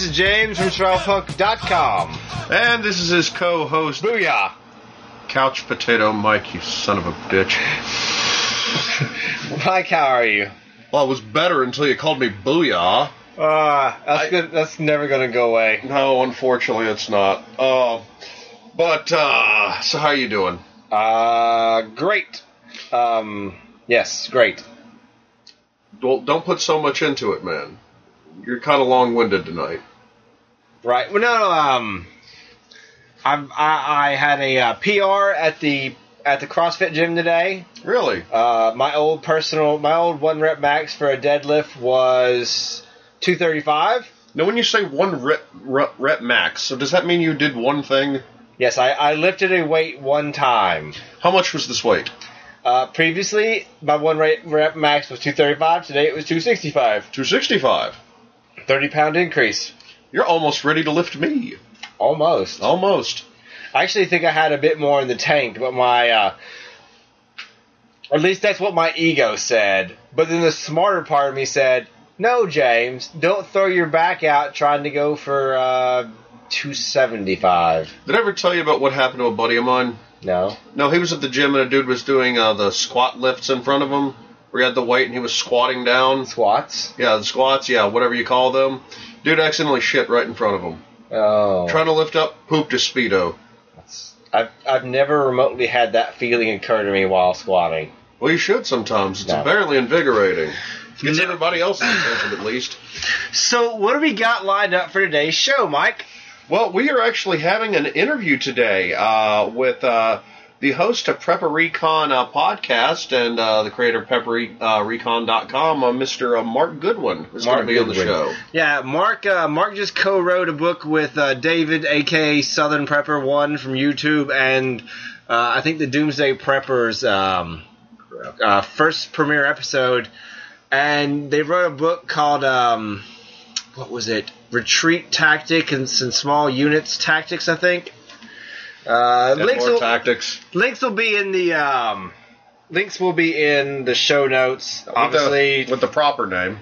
This is James from SurvivalPunk.com. And this is his co-host, Booyah! Couch Potato Mike, you son of a bitch. Mike, how are you? Well, it was better until you called me Booyah. That's good. That's never going to go away. No, unfortunately it's not. So how you doing? Great. Yes, great. Well, don't put so much into it, man. You're kind of long-winded tonight. Right. Well, no. I had a PR at the CrossFit gym today. Really? My old 1 rep max for a deadlift was 235. Now, when you say 1 rep max, so does that mean you did one thing? Yes, I lifted a weight one time. How much was this weight? Previously, my 1 rep max was 235. Today it was 265. 265. 30-pound increase. You're almost ready to lift me. Almost. I actually think I had a bit more in the tank, but or at least that's what my ego said. But then the smarter part of me said, no, James, don't throw your back out trying to go for 275. Did I ever tell you about what happened to a buddy of mine? No. No, he was at the gym and a dude was doing the squat lifts in front of him, where he had the weight and he was squatting down. Squats? Yeah, the squats, whatever you call them. Dude accidentally shit right in front of him. Oh. Trying to lift up, pooped his Speedo. I've never remotely had that feeling occur to me while squatting. Well, you should sometimes. It's apparently invigorating. Gets everybody else's attention, at least. So, what do we got lined up for today's show, Mike? Well, we are actually having an interview today with the host of Prepper Recon podcast and the creator of PrepperRecon.com, Mr. Mark Goodwin, is going to be on the show. Yeah, Mark just co-wrote a book with David, a.k.a. Southern Prepper 1 from YouTube, and I think the Doomsday Preppers first premiere episode. And they wrote a book called, what was it? Retreat Tactic and Small Units Tactics, I think. Tactics. Links will be in the show notes, obviously. With the proper name.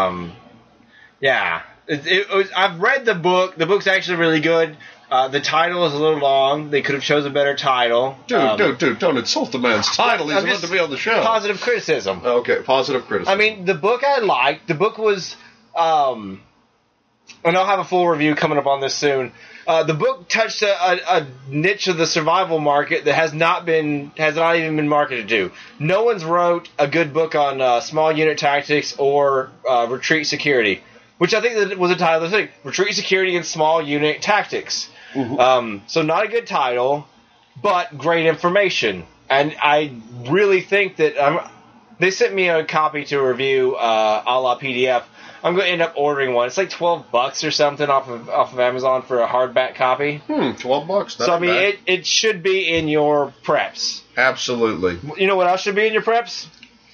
Yeah. I've read the book. The book's actually really good. The title is a little long. They could have chosen a better title. Dude, don't insult the man's title. He's about to be on the show. Positive criticism. Okay, positive criticism. I mean, the book I liked. The book was, and I'll have a full review coming up on this soon. The book touched a niche of the survival market that has not even been marketed to. No one's wrote a good book on small unit tactics or retreat security, which I think that was the title of the thing: Retreat Security and Small Unit Tactics. Mm-hmm. So not a good title, but great information. And I really think that they sent me a copy to review a la PDF. I'm going to end up ordering one. It's like $12 or something off of Amazon for a hardback copy. $12. So I mean, it should be in your preps. Absolutely. You know what else should be in your preps?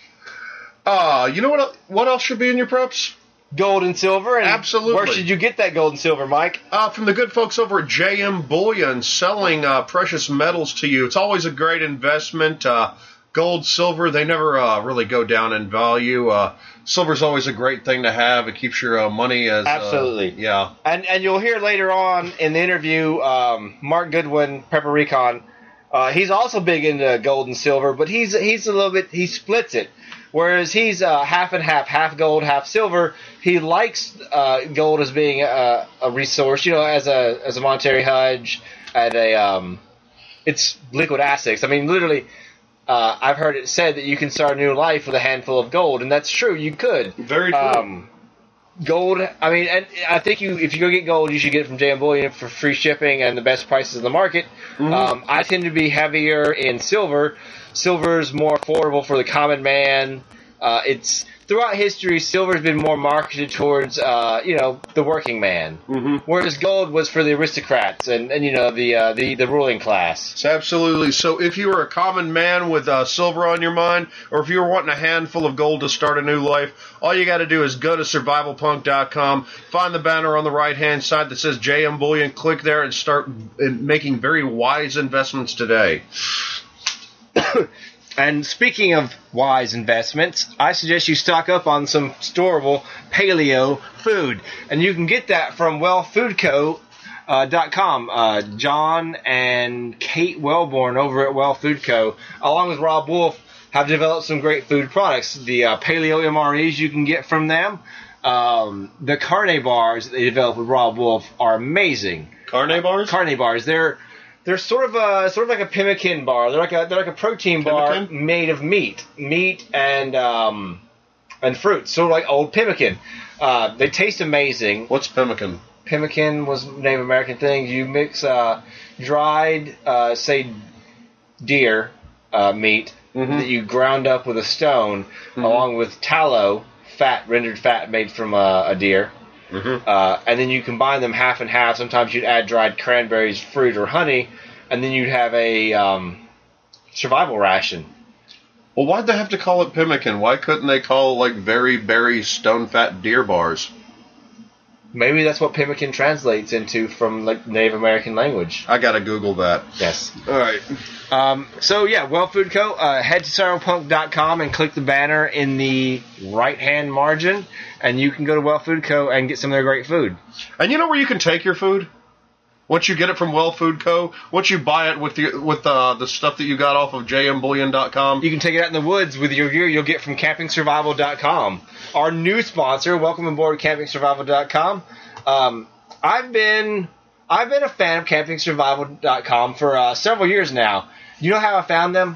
You know what else should be in your preps? Gold and silver. And absolutely. Where should you get that gold and silver, Mike? From the good folks over at JM Bullion, selling precious metals to you. It's always a great investment. Gold, silver, they never really go down in value. Silver's always a great thing to have. It keeps your money as... Absolutely. Yeah. And you'll hear later on in the interview, Mark Goodwin, Prepper Recon, he's also big into gold and silver, but he's a little bit... He splits it. Whereas he's half and half gold, half silver. He likes gold as being a resource, as a monetary hedge, and it's liquid assets. I mean, literally, I've heard it said that you can start a new life with a handful of gold, and that's true. You could. Very true. Gold. I mean, and I think if you go get gold, you should get it from JM Bullion for free shipping and the best prices in the market. Mm-hmm. I tend to be heavier in silver. Silver is more affordable for the common man. It's throughout history, silver has been more marketed towards, the working man. Mm-hmm. Whereas gold was for the aristocrats and the ruling class. It's absolutely. So if you were a common man with silver on your mind, or if you were wanting a handful of gold to start a new life, all you got to do is go to survivalpunk.com, find the banner on the right-hand side that says JM Bullion, click there and start making very wise investments today. And speaking of wise investments, I suggest you stock up on some storable paleo food. And you can get that from wellfoodco.com. John and Kate Wellborn over at Well Food Co., along with Rob Wolf, have developed some great food products. The paleo MREs you can get from them. The carne bars that they developed with Rob Wolf are amazing. Carne bars? Carne bars. They're sort of like a pemmican bar. They're like a protein bar made of meat and fruit. Sort of like old pemmican. They taste amazing. What's pemmican? Pemmican was Native American thing. You mix dried, say, deer meat that you ground up with a stone, along with tallow, rendered fat made from a deer. And then you combine them half and half. Sometimes you'd add dried cranberries, fruit, or honey, and then you'd have a survival ration. Well, why'd they have to call it pemmican? Why couldn't they call it like very berry stone fat deer bars? Maybe that's what pemmican translates into from like Native American language. I gotta Google that. Yes. All right. So yeah, Well Food Co. Head to cyberpunk.com and click the banner in the right-hand margin, and you can go to Well Food Co. and get some of their great food. And you know where you can take your food? Once you get it from Well Food Co., once you buy it with the stuff that you got off of jmbullion.com. You can take it out in the woods with your gear you'll get from campingsurvival.com. Our new sponsor, welcome aboard campingsurvival.com. I've been a fan of campingsurvival.com for several years now. You know how I found them?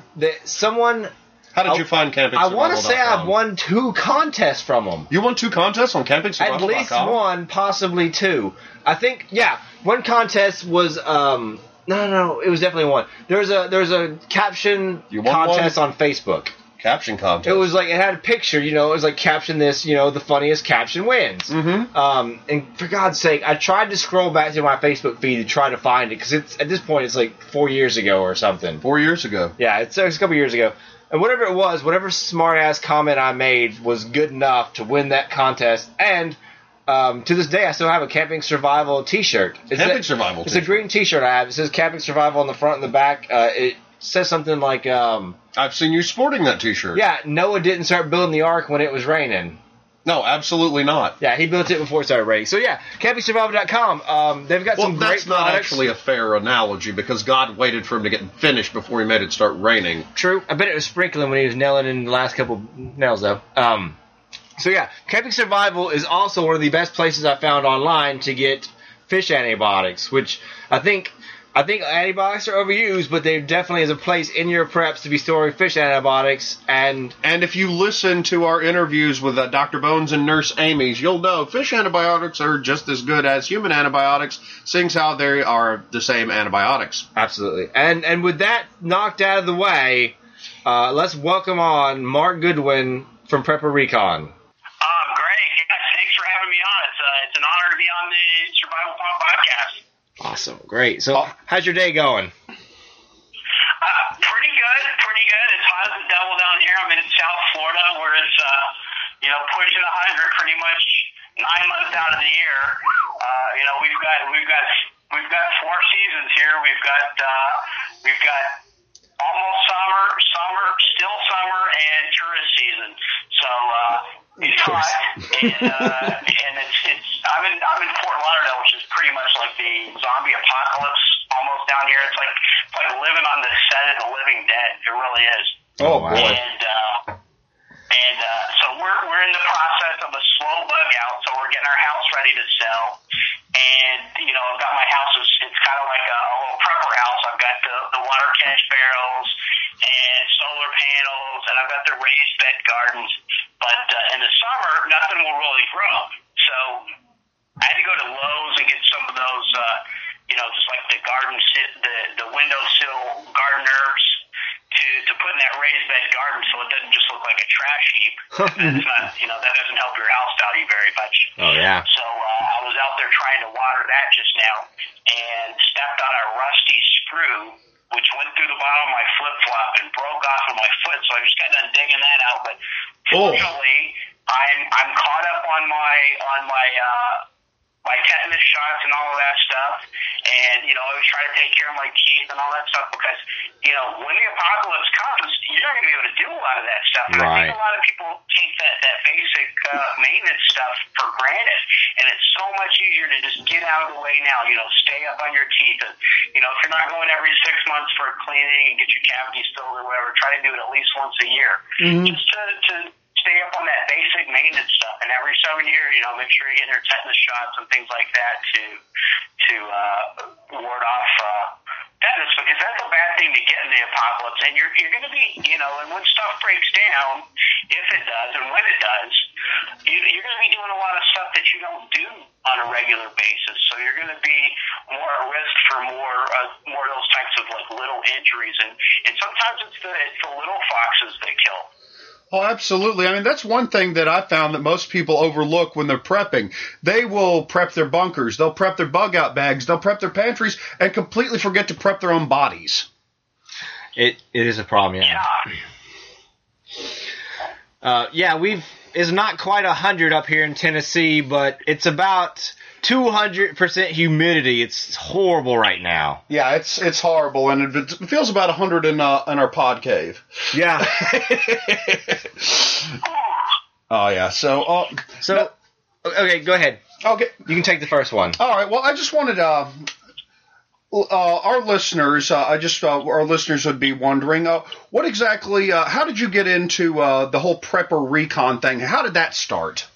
How did you find campingsurvival.com? I want to say I've won 2 contests from them. You won 2 contests on campingsurvival.com? At least 1, possibly 2. I think, yeah, one contest was, no, it was definitely 1. There's a caption contest on Facebook. Caption contest? It was like, it had a picture, it was like, caption this, the funniest caption wins. And for God's sake, I tried to scroll back to my Facebook feed to try to find it, because at this point it's like 4 years ago or something. 4 years ago? Yeah, it's a couple years ago. And whatever it was, whatever smart-ass comment I made was good enough to win that contest. And to this day, I still have a Camping Survival t-shirt. Survival It's a green t-shirt I have. It says Camping Survival on the front and the back. It says something like... I've seen you sporting that t-shirt. Yeah, Noah didn't start building the ark when it was raining. No, absolutely not. Yeah, he built it before it started raining. So yeah, campingsurvival.com. They've got some great products. That's not actually a fair analogy, because God waited for him to get finished before he made it start raining. True. I bet it was sprinkling when he was nailing in the last couple nails, though. So yeah, Camping Survival is also one of the best places I found online to get fish antibiotics, which I think antibiotics are overused, but there definitely is a place in your preps to be storing fish antibiotics. And if you listen to our interviews with Dr. Bones and Nurse Amy's, you'll know fish antibiotics are just as good as human antibiotics, seeing how they are the same antibiotics. Absolutely. And with that knocked out of the way, let's welcome on Mark Goodwin from Prepper Recon. Great. Yes, thanks for having me on. It's an honor to be on the Survival Pond podcast. Awesome. Great. So how's your day going? Pretty good. It's hot as the devil down here. I'm in South Florida, where it's, pushing 100 pretty much 9 months out of the year. We've got 4 seasons here. We've got almost summer, still summer, and tourist season. So, it's hot, and I'm in Fort Lauderdale, which is pretty much like the zombie apocalypse almost down here. It's like living on the set of The Living Dead. It really is. Oh boy! And so we're in the process of a slow bug out. So we're getting our house ready to sell, and I've got my house. It's kind of like a little prepper house. I've got the water catch barrels and solar panels, and I've got the raised bed gardens. But in the summer, nothing will really grow. So I had to go to Lowe's and get some of those, just like the windowsill garden herbs to put in that raised bed garden, so it doesn't just look like a trash heap. That's not, that doesn't help your house value very much. Oh yeah. So I was out there trying to water that just now, and stepped on a rusty screw, which went through the bottom of my flip flop and broke off of my foot. So I just got done digging that out, but. Fortunately, I'm caught up on my tetanus shots and all of that stuff, and, you know, I was trying to take care of my teeth and all that stuff because, you know, when the apocalypse comes, you're not going to be able to do a lot of that stuff. And I Right. think a lot of people take that basic maintenance stuff for granted, and it's so much easier to just get out of the way now, you know, stay up on your teeth. And, you know, if you're not going every 6 months for a cleaning and get your cavities filled or whatever, try to do it at least once a year. Just to stay up on that basic maintenance stuff. And every 7 years, you know, make sure you're getting your tetanus shots and things like that to ward off tetanus, because that's a bad thing to get in the apocalypse. And you're going to be, you know, and when stuff breaks down, if it does and when it does, you're going to be doing a lot of stuff that you don't do on a regular basis. So you're going to be more at risk for more of those types of like little injuries. And sometimes it's the little foxes that kill. Oh, absolutely. I mean, that's one thing that I found that most people overlook when they're prepping. They will prep their bunkers, they'll prep their bug out bags, they'll prep their pantries, and completely forget to prep their own bodies. It is a problem, yeah. It's not quite 100 up here in Tennessee, but it's about 200% humidity. It's horrible right now. Yeah, it's horrible, and it feels about 100 in our pod cave. Yeah. Oh yeah. So okay, go ahead. Okay, you can take the first one. All right. Well, I just wanted our listeners. Our listeners would be wondering what exactly. How did you get into the whole prepper recon thing? How did that start?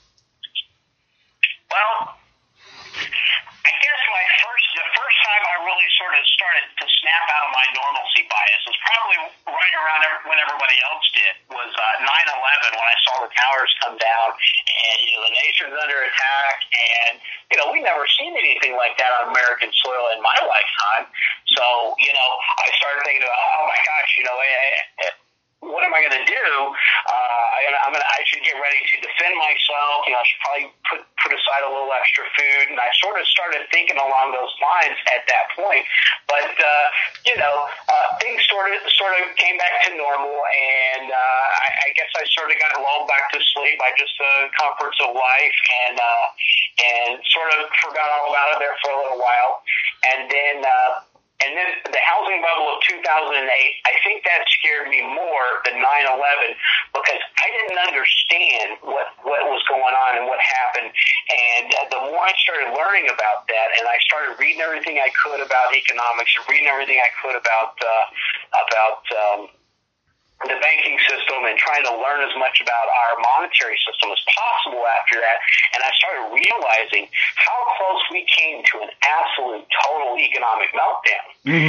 Well, I guess the first time I really sort of started to snap out of my normalcy bias was probably right around when everybody else did, was 9/11, when I saw the towers come down and, you know, the nation's under attack, and, you know, we never seen anything like that on American soil in my lifetime. So, you know, I started thinking about, oh my gosh, you know, what am I going to do? I should get ready to defend myself. You know, I should probably put aside a little extra food. And I sort of started thinking along those lines at that point. But you know, things sort of came back to normal, and I guess I sort of got lulled back to sleep by just the comforts of life, and sort of forgot all about it there for a little while, and then the housing bubble of 2008, I think that scared me more than 9/11, because I didn't understand what was going on and what happened. And the more I started learning about that, and I started reading everything I could about economics and reading everything I could about the banking system, and trying to learn as much about our monetary system as possible after that. And I started realizing how close we came to an absolute total economic meltdown.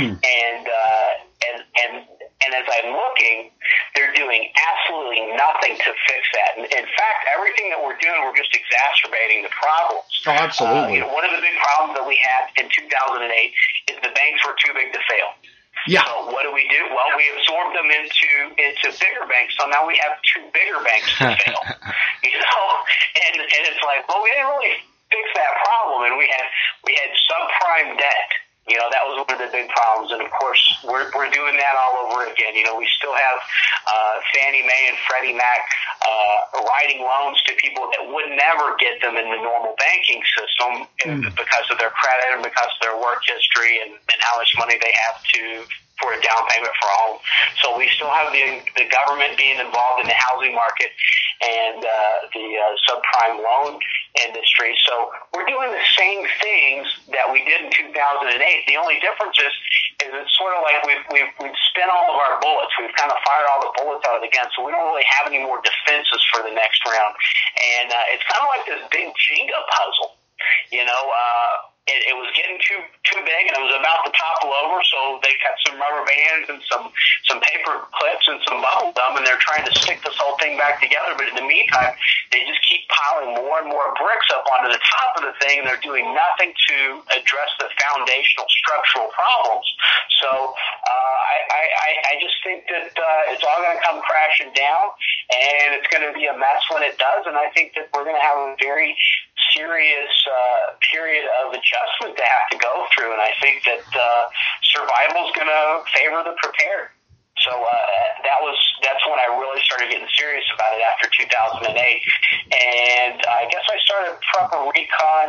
And as I'm looking, they're doing absolutely nothing to fix that. And in fact, everything that we're doing, we're just exacerbating the problems. Oh, absolutely. You know, one of the big problems that we had in 2008 is the banks were too big to fail. Yeah. So what do? Well, we absorbed them into bigger banks. So now we have two bigger banks to fail. You know, and it's like, well, we didn't really fix that problem, and we had subprime debt. You know, that was one of the big problems, and of course, we're doing that all over again. You know, we still have Fannie Mae and Freddie Mac writing loans to people that would never get them in the normal banking system because of their credit and because of their work history and how much money they have for a down payment for a home. So we still have the government being involved in the housing market and the subprime loan industry. So we're doing the same things that we did in 2008. The only difference is it's sort of like we've spent all of our bullets. We've kind of fired all the bullets out of the gun, so we don't really have any more defenses for the next round. And it's kind of like this big Jenga puzzle. You know, it was getting too big, and it was about to topple over, so they cut some rubber bands and some paper clips and some bubble gum, and they're trying to stick this whole thing back together. But in the meantime, they just keep piling more and more bricks up onto the top of the thing, and they're doing nothing to address the foundational structural problems. So I just think that it's all going to come crashing down, and it's going to be a mess when it does, and I think that we're going to have a very serious period of adjustment to have to go through, and I think that survival is going to favor the prepared. So that's when I really started getting serious about it after 2008, and I guess I started Prepper Recon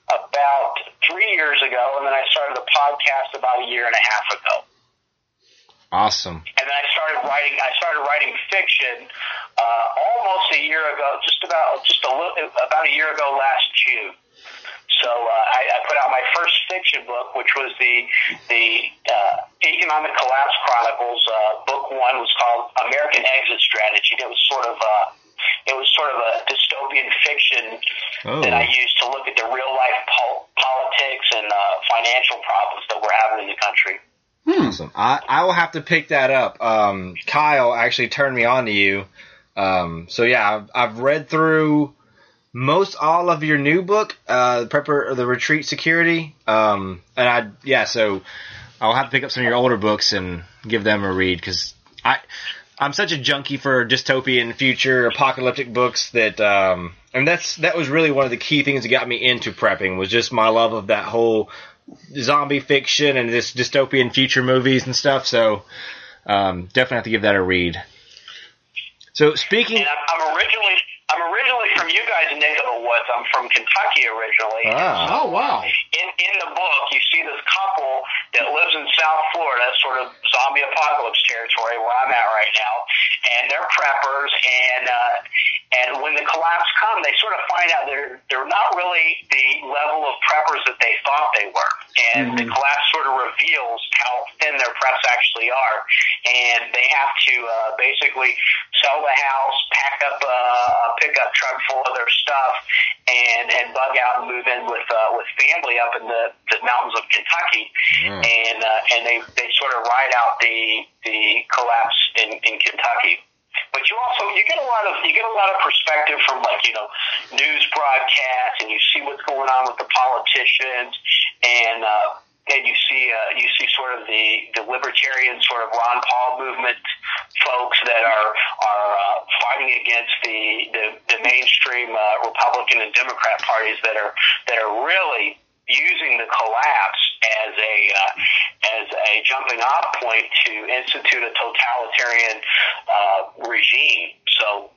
about 3 years ago, and then I started a podcast about a year and a half ago. Awesome. And then I started writing fiction almost a year ago, about a year ago last June. So I put out my first fiction book, which was the Economic Collapse Chronicles. Book one was called American Exit Strategy. It was sort of a dystopian fiction that I used to look at the real life politics and financial problems that we're having in the country. Awesome. I will have to pick that up. Kyle actually turned me on to you. So yeah, I've read through most all of your new book, the Retreat Security. So I'll have to pick up some of your older books and give them a read, because I'm such a junkie for dystopian future apocalyptic books that that was really one of the key things that got me into prepping, was just my love of that whole zombie fiction and this dystopian future movies and stuff. So definitely have to give that a read. So speaking, and I'm originally from you guys' neck of the woods. I'm from Kentucky originally. Oh, wow. In the book, you see this couple that lives in South Florida, sort of zombie apocalypse territory where I'm at right now, and they're preppers. And when the collapse comes, they sort of find out they're not really the level of preppers that they thought they were. And the collapse sort of reveals how thin their preps actually are. And they have to basically sell the house, pack up a pickup truck full of their stuff, and bug out and move in with family up in the mountains of Kentucky. And they sort of ride out the collapse in Kentucky. But you get a lot of perspective from, like, news broadcasts, and you see what's going on with the politicians, and you see sort of the libertarian sort of Ron Paul movement folks that are fighting against the mainstream Republican and Democrat parties that are really using the collapse as a jumping off point to institute a totalitarian regime. So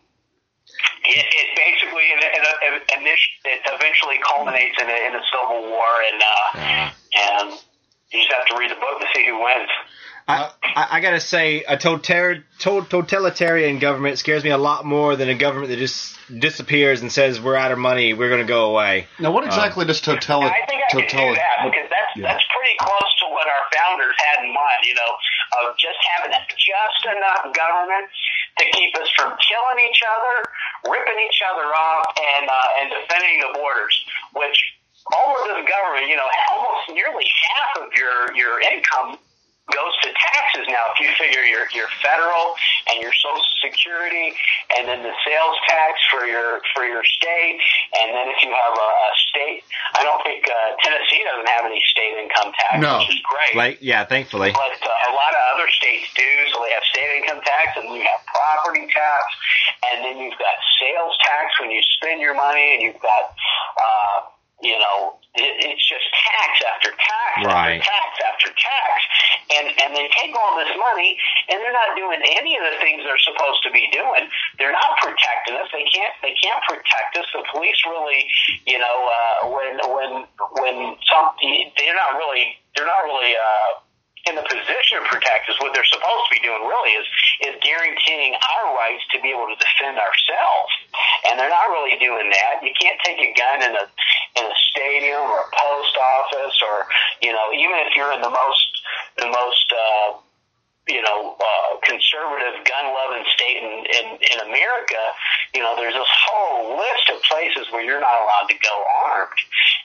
it basically it eventually culminates in a civil war, and you just have to read the book to see who wins. I gotta say, a totalitarian government scares me a lot more than a government that just disappears and says, we're out of money, we're going to go away. Now, what exactly does totalitarian... I think I can do that, because that's pretty close to what our founders had in mind, of just having just enough government to keep us from killing each other, ripping each other off, and defending the borders, which all of this government, almost nearly half of your income goes to taxes now. If you figure your federal and your Social Security, and then the sales tax for your state, and then if you have a state, I don't think Tennessee doesn't have any state income tax, which is great. Thankfully. But a lot of other states do, so they have state income tax, and then you have property tax, and then you've got sales tax when you spend your money, and you've got it's just tax after tax after tax after tax, and they take all this money, and they're not doing any of the things they're supposed to be doing. They're not protecting us. They can't protect us. The police really, they're not really in the position to protect us. What they're supposed to be doing really is guaranteeing our rights to be able to defend ourselves, and they're not really doing that. You can't take a gun in a stadium or a post office, or even if you're in the most conservative gun-loving state in America, there's this whole list of places where you're not allowed to go armed,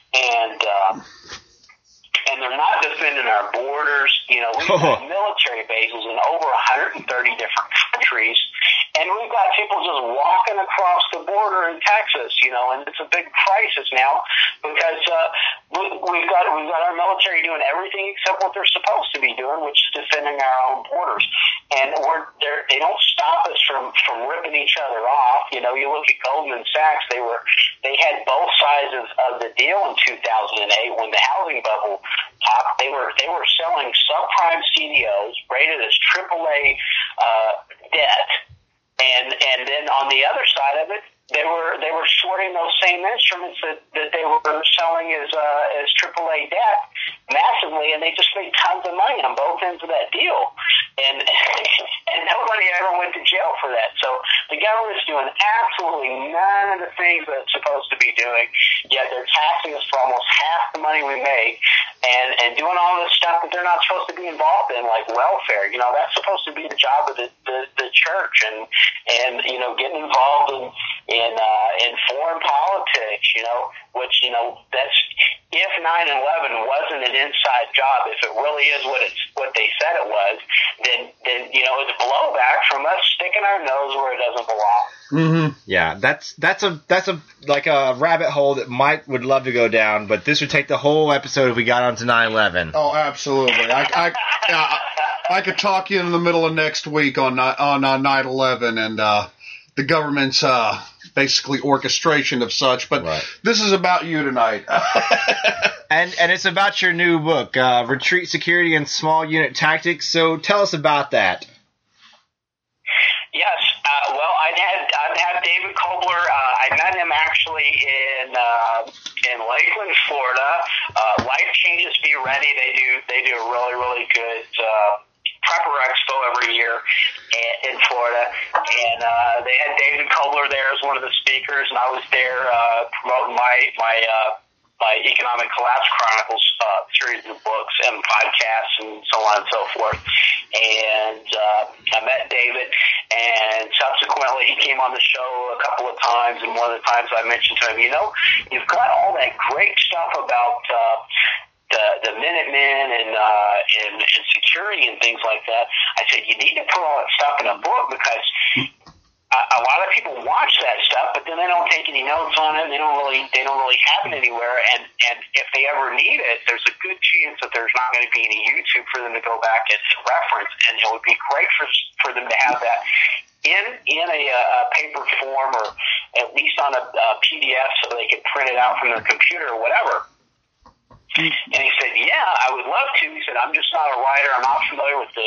and they're not defending our borders. We've got military bases in over 130 different countries, and we've got people just walking across the border in Texas, and it's a big crisis now because we've got our military doing everything except what they're supposed to be doing, which is defending our own borders. And they don't stop us from ripping each other off. You look at Goldman Sachs; they had both sides of the deal in 2008 when the housing bubble popped. They were selling subprime CDOs rated as AAA debt, and then on the other side of it, they were shorting those same instruments that they were selling as AAA debt massively, and they just made tons of money on both ends of that deal, and nobody ever went to jail for that. So the government's doing absolutely none of the things that it's supposed to be doing, yet they're taxing us for almost half the money we make, and doing all this stuff that they're not supposed to be involved in, like welfare. You know, that's supposed to be the job of the church, and getting involved in foreign politics, which, that's, if 9/11 wasn't an inside job, if it really is what they said it was, then it's blowback from us sticking our nose where it doesn't belong. Mm-hmm. Yeah, that's a like a rabbit hole that Mike would love to go down, but this would take the whole episode if we got onto 9/11. Oh, absolutely. I could talk you in the middle of next week on 9/11 and the government's basically orchestration of such, but right. This is about you tonight. and it's about your new book, Retreat Security and Small Unit Tactics. So tell us about that. Yes, well, I've had David Kobler. I met him actually in Lakeland, Florida. Life Changes Be Ready. They do a really, really good Prepper Expo every year in Florida, and they had David Kobler there as one of the speakers, and I was there promoting my Economic Collapse Chronicles series of books and podcasts and so on and so forth. And I met David, and subsequently he came on the show a couple of times, and one of the times I mentioned to him, you've got all that great stuff about the Minutemen and security and things like that. I said, you need to put all that stuff in a book, because a lot of people watch that stuff, but then they don't take any notes on it. They don't really have it anywhere. And if they ever need it, there's a good chance that there's not going to be any YouTube for them to go back and reference. And it would be great for them to have that in a paper form, or at least on a PDF, so they can print it out from their computer or whatever. And he said, "Yeah, I would love to." He said, "I'm just not a writer. I'm not familiar with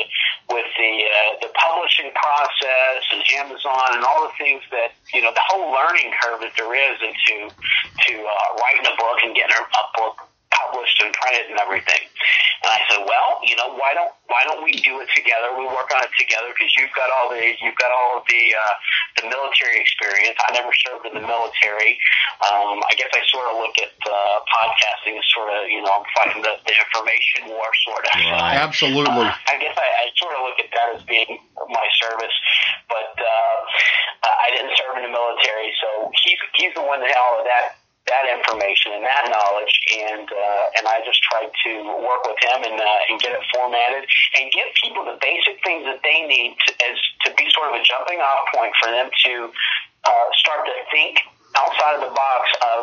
the publishing process and Amazon and all the things that the whole learning curve that there is into writing a book and getting a book published and printed and everything." And I said, "Well, why don't we do it together? We work on it together, because you've got all of the military experience. I never served in the military. I guess I sort of look at podcasting as sort of I'm fighting the information war sort of. Right. Absolutely. I guess I sort of look at that as being my service, but I didn't serve in the military, so he's the one that had all of that information and that knowledge, and I just tried to work with him and get it formatted and give people the basic things that they need to be sort of a jumping off point for them to start to think outside of the box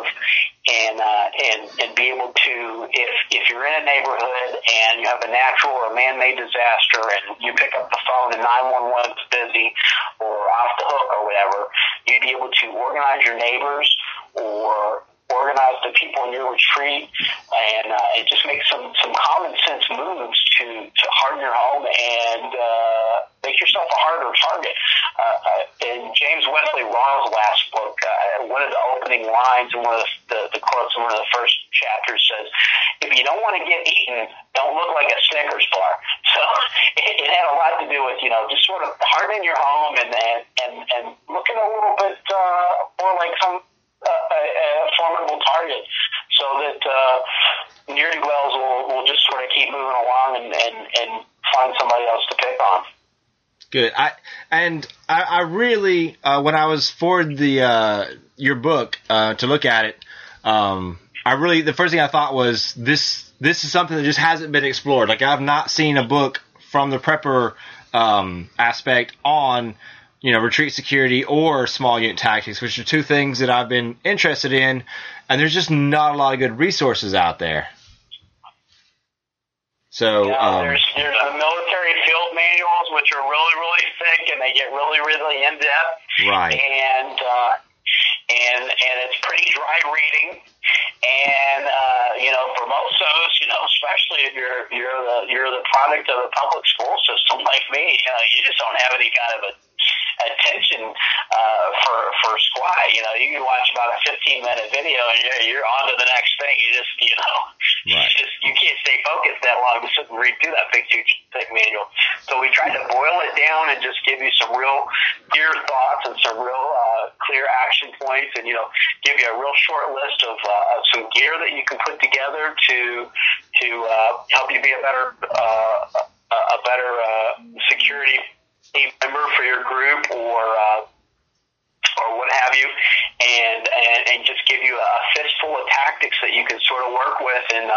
and be able to, if you're in a neighborhood and you have a natural or man-made disaster and you pick up the phone and 911 is busy or off the hook or whatever, you'd be able to organize your neighbors or organize the people in your retreat and just make some common sense moves to harden your home and make yourself a harder target. In James Wesley Rawls' last book, one of the opening lines in one of the quotes in one of the first chapters says, "If you don't want to get eaten, don't look like a Snickers bar." So it had a lot to do with just sort of hardening your home and looking a little bit more like a formidable target, so that ne'er-do wells will just sort of keep moving along and find somebody else to pick on. Good. I really when I was forwarded your book to look at it, the first thing I thought was this is something that just hasn't been explored. Like, I've not seen a book from the prepper aspect on retreat security or small unit tactics, which are two things that I've been interested in, and there's just not a lot of good resources out there. So there's the military field manuals, which are really, really thick, and they get really, really in depth. Right. And it's pretty dry reading. And for most of us, especially if you're the product of a public school system like me, you just don't have any kind of attention for squat. You know, you can watch about a 15-minute video and you're on to the next thing. You can't stay focused that long to sit and read through that big thick manual. So we tried to boil it down and just give you some real clear thoughts and some real clear action points, and give you a real short list of some gear that you can put together to help you be a better security team member for your group or what have you, and just give you a fistful of tactics that you can sort of work with and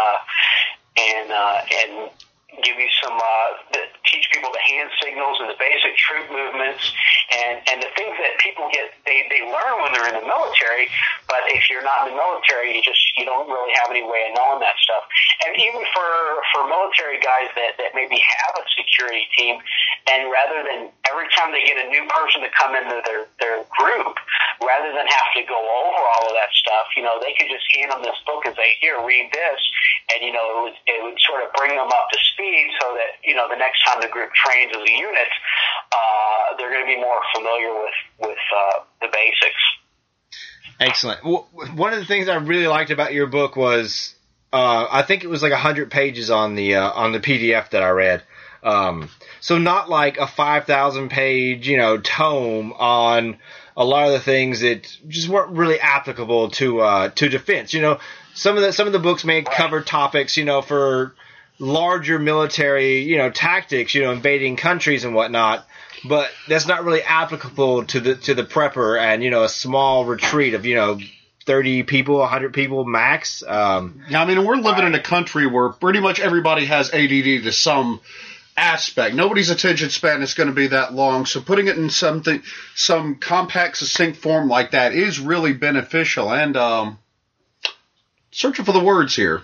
give you some teach people the hand signals and the basic troop movements and the things that people they learn when they're in the military, but if you're not in the military, you don't really have any way of knowing that stuff. And even for military guys that maybe have a security team, and rather than every time they get a new person to come into their group, rather than have to go over all of that stuff, they could just hand them this book and say, here, read this, and it would sort of bring them up to speed so that the next time the group trains as a unit, they're going to be more familiar with the basics. Excellent. One of the things I really liked about your book was I think it was like 100 pages on the PDF that I read. So not like a 5,000-page tome on a lot of the things that just weren't really applicable to defense. Some of the books may cover topics for larger military tactics, invading countries and whatnot. But that's not really applicable to the prepper and a small retreat of 30 people, 100 people max. Yeah, I mean, we're living in a country where pretty much everybody has ADD to some aspect. Nobody's attention span is going to be that long, so putting it in some compact, succinct form like that is really beneficial. And searching for the words here.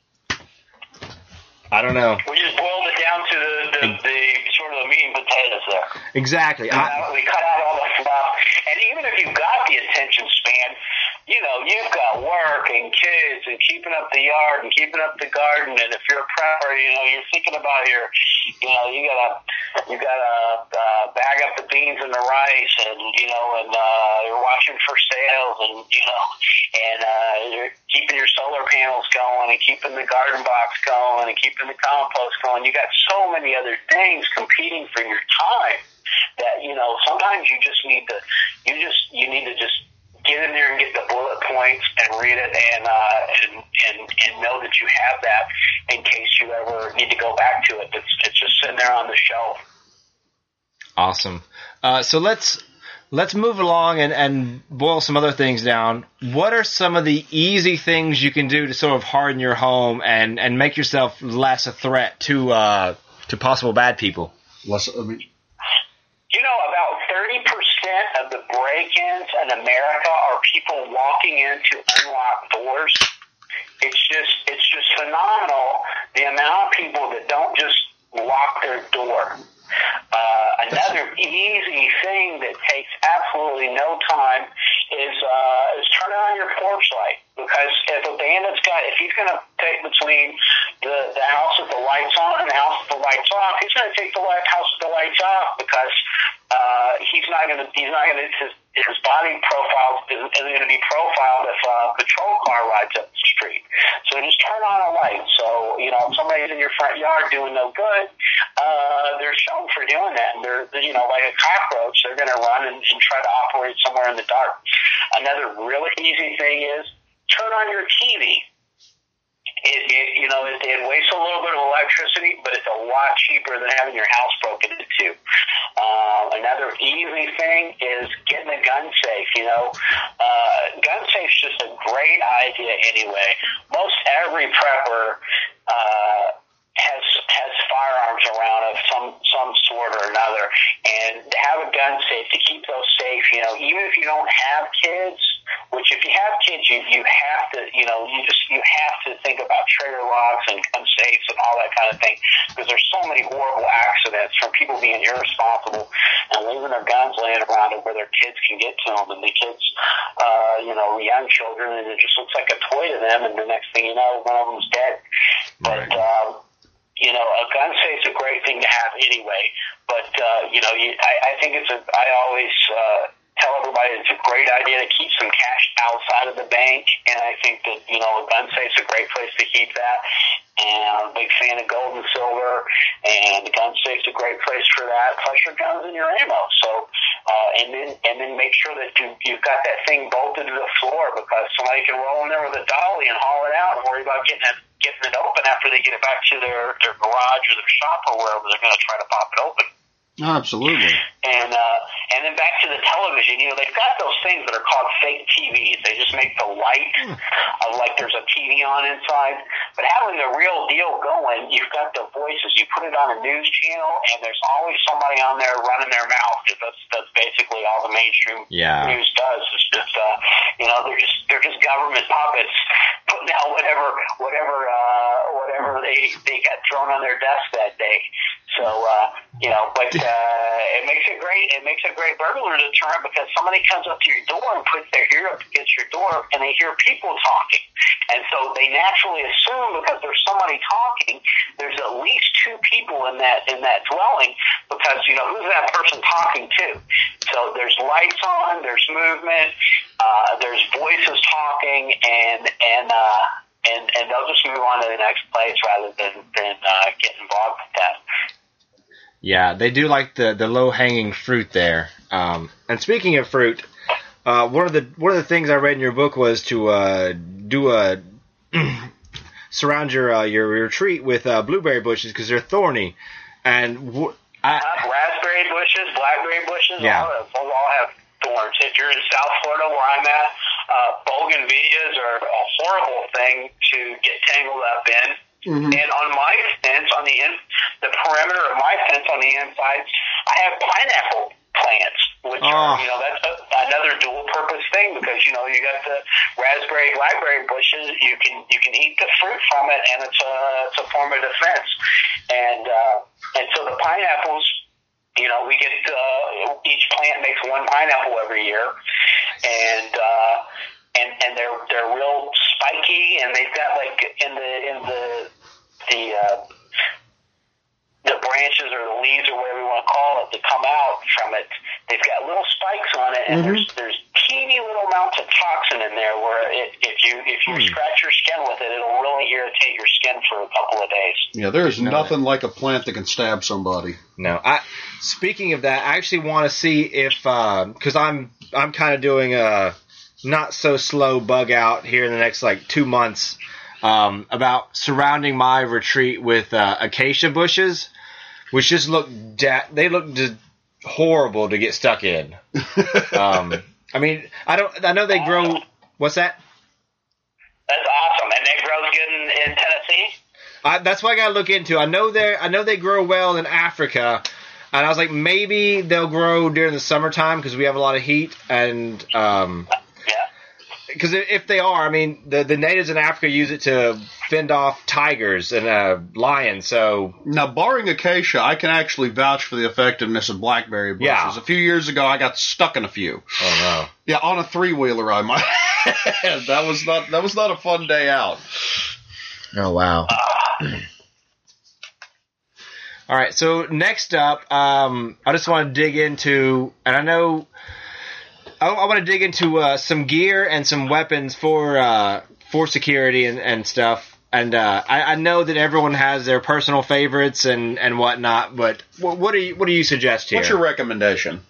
I don't know. We just boiled it down to the sort of the meat and potatoes there. Exactly. We cut out all the fluff. And even if you've got the attention span, you've got work and kids and keeping up the yard and keeping up the garden. And if you're a prepper, you're thinking about you gotta bag up the beans and the rice, and you're watching for sales, and you're keeping your solar panels going and keeping the garden box going and keeping the compost going. You got so many other things competing for your time that sometimes you need to just get in there and get the bullet points and read it and know that you have that in case you ever need to go back to it. It's just sitting there on the shelf. Awesome. So let's move along and boil some other things down. What are some of the easy things you can do to sort of harden your home and make yourself less a threat to possible bad people? About 30% of the break-ins in America are people walking into unlocked doors. It's just phenomenal, the amount of people that don't just lock their door. Another easy thing that takes absolutely no time is turning on your porch light, because if he's going to take between the house with the lights on and the house with the lights off, he's going to take the house with the lights off, because his body profile isn't going to be profiled if a patrol car rides up the street. So just turn on a light. So, if somebody's in your front yard doing no good, they're shown for doing that. And they're like a cockroach, they're going to run and try to operate somewhere in the dark. Another really easy thing is turn on your TV. It wastes a little bit of electricity, but it's a lot cheaper than having your house broken into. Another easy thing is getting a gun safe. Gun safe's just a great idea anyway. Most every prepper has firearms around of some sort or another, and to have a gun safe to keep those safe. Even if you don't have kids, which if you have kids, you have to you have to think about trigger locks and gun safes and all that kind of thing, because there's so many horrible accidents from people being irresponsible and leaving their guns laying around where their kids can get to them, and the kids, young children, and it just looks like a toy to them, and the next thing you know, one of them's dead. But a gun safe's a great thing to have anyway. But I think I always tell everybody it's a great idea to keep some cash outside of the bank, and I think that a gun safe's a great place to keep that. And I'm a big fan of gold and silver, and the gun safe's a great place for that. Plus your guns and your ammo. So, and then make sure that you've got that thing bolted to the floor, because somebody can roll in there with a dolly and haul it out and worry about getting it open after they get it back to their garage or their shop or wherever they're going to try to pop it open. Absolutely. And then back to the television, they've got those things that are called fake TVs. They just make the light of like there's a TV on inside. But having the real deal going, you've got the voices. You put it on a news channel, and there's always somebody on there running their mouth, because that's basically all the mainstream news does. It's just they're just government puppets putting out whatever they got thrown on their desk that day. So but it makes a great burglar deterrent, because somebody comes up to your door and puts their ear up against your door, and they hear people talking, and so they naturally assume, because there's somebody talking, there's at least two people in that dwelling, because who's that person talking to? So there's lights on, there's movement, there's voices talking, and they'll just move on to the next place rather than get involved with that. Yeah, they do like the low-hanging fruit there. And speaking of fruit, one of the things I read in your book was to surround your retreat with blueberry bushes, because they're thorny. And raspberry bushes, blackberry bushes, yeah. all have thorns. If you're in South Florida, where I'm at, bougainvilleas are a horrible thing to get tangled up in. Mm-hmm. And on my fence, the perimeter of my fence on the inside, I have pineapple plants, which are, that's another dual purpose thing, because, you got the raspberry, blackberry bushes, you can eat the fruit from it, and it's a form of defense. And so the pineapples, we get, each plant makes one pineapple every year, and they're real spiky, and they've got like in the branches or the leaves or whatever you want to call it that come out from it, they've got little spikes on it, and there's teeny little amounts of toxin in there where if you scratch your skin with it, it'll really irritate your skin for a couple of days. Yeah, there's nothing like a plant that can stab somebody. No, speaking of that, I actually want to see if because I'm kind of doing a not so slow bug out here in the next 2 months, about surrounding my retreat with acacia bushes, which just look just horrible to get stuck in. I mean, I know they grow. What's that? That's awesome, and that grows good in Tennessee. That's what I gotta look into. I know they grow well in Africa, and I was like, maybe they'll grow during the summertime because we have a lot of heat, and because if they are, I mean, the natives in Africa use it to fend off tigers and lions. So now, barring acacia, I can actually vouch for the effectiveness of blackberry bushes. Yeah. A few years ago, I got stuck in a few. Oh no! Yeah, on a 3-wheeler, I might. That was not a fun day out. Oh wow! All right, so next up, I just want to dig into, and I know. I want to dig into some gear and some weapons for security and stuff. And I know that everyone has their personal favorites and whatnot. But what do you suggest here? What's your recommendation?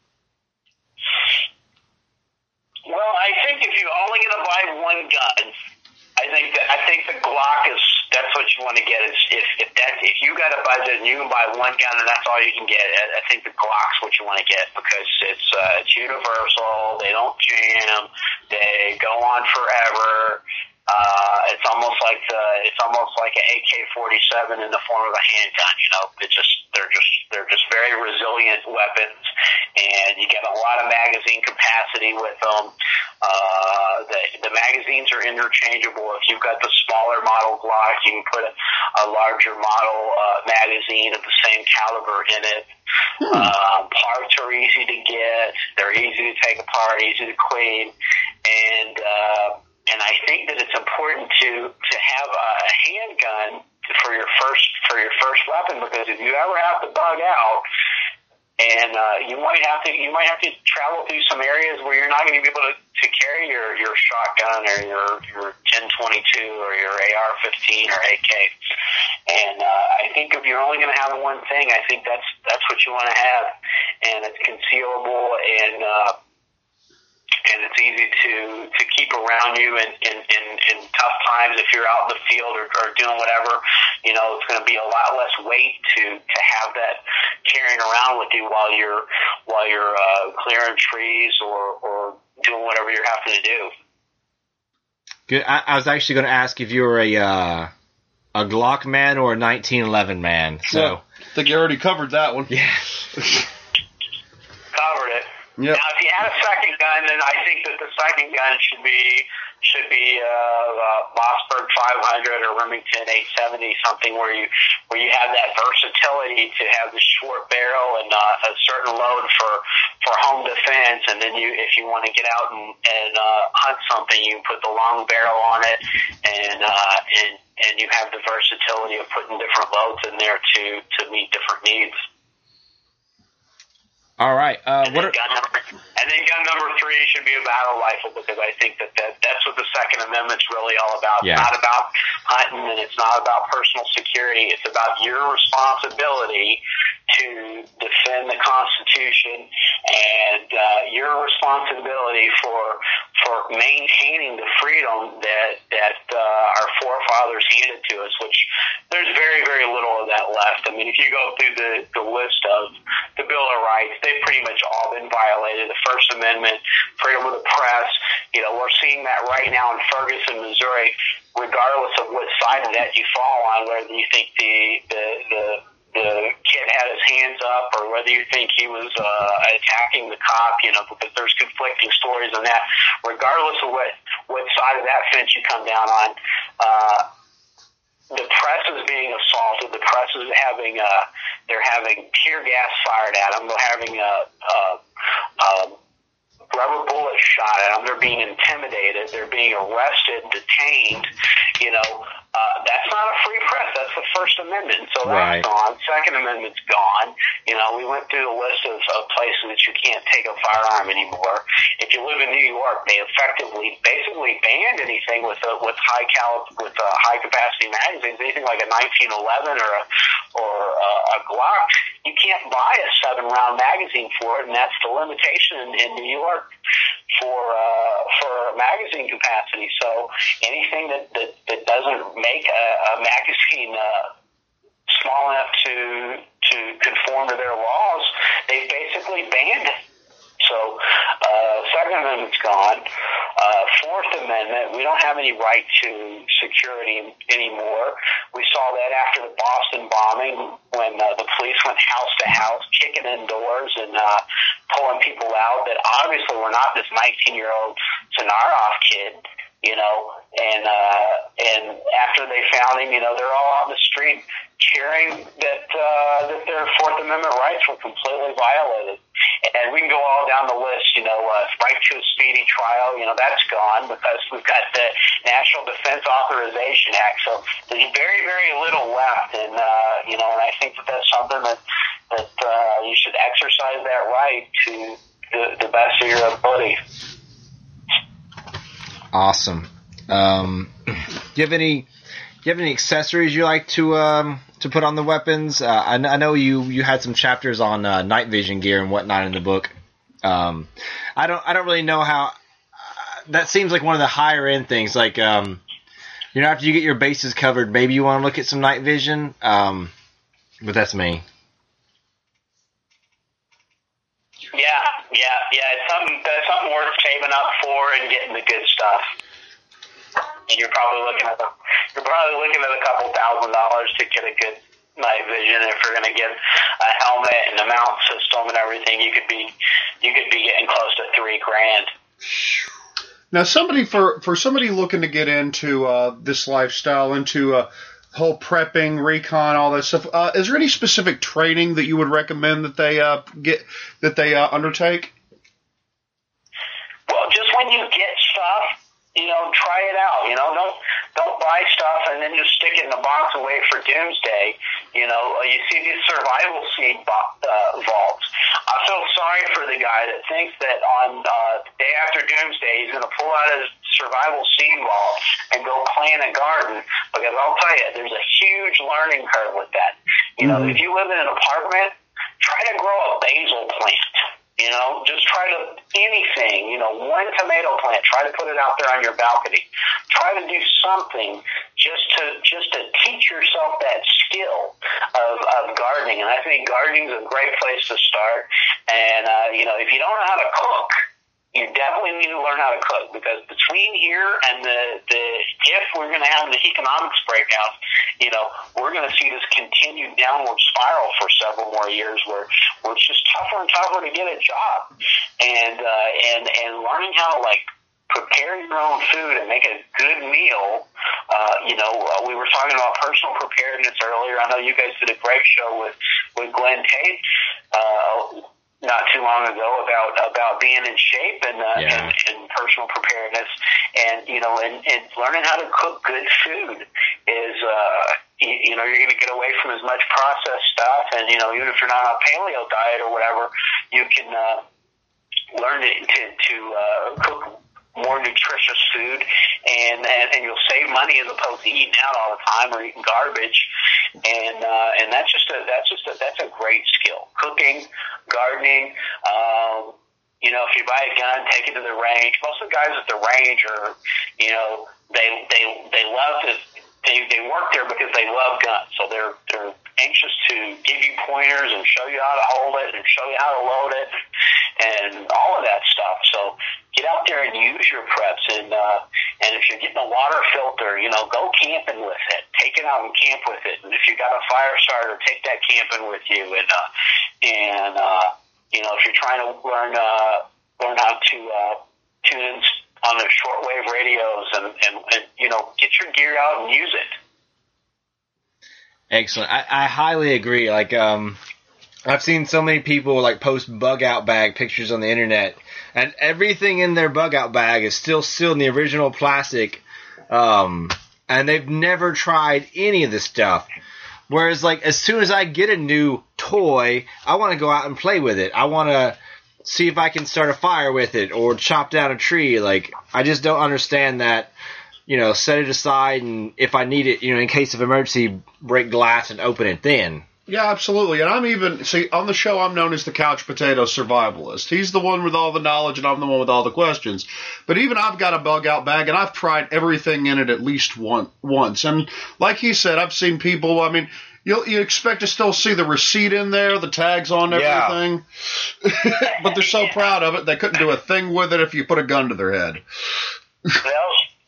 Well, I think if you're only going to buy one gun, I think the Glock that's what you want to get. If you got a budget and you can buy one gun and that's all you can get, I think the Glock's what you want to get, because it's universal. They don't jam. They go on forever. It's almost like an AK-47 in the form of a handgun. They're just very resilient weapons, and you get a lot of magazine capacity with them. The magazines are interchangeable. If you've got the smaller model Glock, you can put a larger model magazine of the same caliber in it. Parts are easy to get. They're easy to take apart, easy to clean, and I think that it's important to have a handgun for your first weapon, because if you ever have to bug out, and you might have to travel through some areas where you're not going to be able to carry your shotgun or your 10-22 or your AR-15 or AK. And I think if you're only going to have one thing, I think that's what you want to have, and it's concealable and it's easy to keep around you in tough times. If you're out in the field or doing whatever, it's going to be a lot less weight to have that carrying around with you while you're clearing trees or doing whatever you're having to do. Good. I was actually going to ask if you were a Glock man or a 1911 man. So yeah, I think you already covered that one. Yeah. Covered it. Yep. Now, if you had a second gun, then I think that the second gun should be Mossberg 500 or Remington 870, something where you have that versatility to have the short barrel and a certain load for home defense, and then if you want to get out and hunt something, you put the long barrel on it, and you have the versatility of putting different loads in there to meet different needs. All right. And then gun number 3 should be a battle rifle, because I think that's what the Second Amendment's really all about. Yeah. It's not about hunting, and it's not about personal security. It's about your responsibility to defend the Constitution and your responsibility for maintaining the freedom that our forefathers handed to us, which there's very, very little of that left. I mean, if you go through the list of the Bill of Rights, they've pretty much all been violated. The First Amendment, freedom of the press, we're seeing that right now in Ferguson, Missouri, regardless of what side of that you fall on, whether you think the kid had his hands up or whether you think he was attacking the cop, because there's conflicting stories on that. Regardless of what side of that fence you come down on, the press is being assaulted. The press is having tear gas fired at them. They're having rubber bullets shot at them. They're being intimidated. They're being arrested, detained. That's not a free press. That's the First Amendment. So that's gone. Second Amendment's gone. We went through the list of places that you can't take a firearm anymore. If you live in New York, they effectively, basically banned anything with high capacity magazines. Anything like a 1911 or a Glock, you can't buy a 7-round magazine for it, and that's the limitation in New York for magazine capacity. So anything that doesn't make a magazine small enough to conform to their laws, they basically banned it. So Second Amendment's gone. Fourth Amendment, we don't have any right to security anymore. We saw that after the Boston bombing when the police went house to house, kicking in doors and pulling people out that obviously were not this 19-year-old Sanarov kid, and after they found him, they're all on the street cheering that their Fourth Amendment rights were completely violated. And we can go all down the list, right to a speedy trial, that's gone because we've got the National Defense Authorization Act. So there's very, very little left. And, and I think that's something that you should exercise that right to the best of your ability. Awesome. Do you have any accessories you like to put on the weapons? I know you had some chapters on night vision gear and whatnot in the book. I don't really know how. That seems like one of the higher end things. Like after you get your bases covered, maybe you want to look at some night vision. But that's me. Yeah. That's something worth saving up for and getting the good stuff. And you're probably looking at a couple $1,000s to get a good night vision. If you're going to get a helmet and a mount system and everything, you could be getting close to $3,000. Now, somebody looking to get into this lifestyle, into whole prepping, recon, all that stuff, is there any specific training that you would recommend that they undertake? Well, just when you get stuff, try it out. Don't buy stuff and then just stick it in a box and wait for doomsday. You see these survival seed vaults. I feel sorry for the guy that thinks that on the day after doomsday he's going to pull out his survival seed vault and go plant a garden, because I'll tell you, there's a huge learning curve with that. If you live in an apartment, try to grow a basil plant. Just try to anything, one tomato plant, try to put it out there on your balcony. Try to do something just to teach yourself that skill of gardening. And I think gardening is a great place to start. And, if you don't know how to cook, you definitely need to learn how to cook, because between here and if we're going to have the economics breakdown, we're going to see this continued downward spiral for several more years, where it's just tougher and tougher to get a job, and learning how to prepare your own food and make a good meal. We were talking about personal preparedness earlier. I know you guys did a great show with Glenn Tate not too long ago about being in shape and personal preparedness, and and learning how to cook good food is you're going to get away from as much processed stuff, and even if you're not on a paleo diet or whatever, you can learn to cook more nutritious food, and you'll save money as opposed to eating out all the time or eating garbage, and that's a great skill. Cooking, gardening, if you buy a gun, take it to the range. Most of the guys at the range are, they love to. They work there because they love guns, so they're anxious to give you pointers and show you how to hold it and show you how to load it and all of that stuff. So get out there and use your preps, and if you're getting a water filter, go camping with it. Take it out and camp with it. And if you got a fire starter, take that camping with you. And if you're trying to learn how to tune in on the shortwave radios and get your gear out and use it. Excellent. I highly agree. I've seen so many people post bug out bag pictures on the internet, and everything in their bug out bag is still sealed in the original plastic, and they've never tried any of this stuff. Whereas as soon as I get a new toy, I want to go out and play with it. I want to see if I can start a fire with it or chop down a tree. I just don't understand that, set it aside, and if I need it, in case of emergency, break glass and open it then. Yeah, absolutely. And on the show, I'm known as the Couch Potato Survivalist. He's the one with all the knowledge, and I'm the one with all the questions. But even I've got a bug out bag, and I've tried everything in it at least once. And like he said, I've seen people, you expect to still see the receipt in there, the tags on everything. Yeah. But they're so proud of it, they couldn't do a thing with it if you put a gun to their head. Well,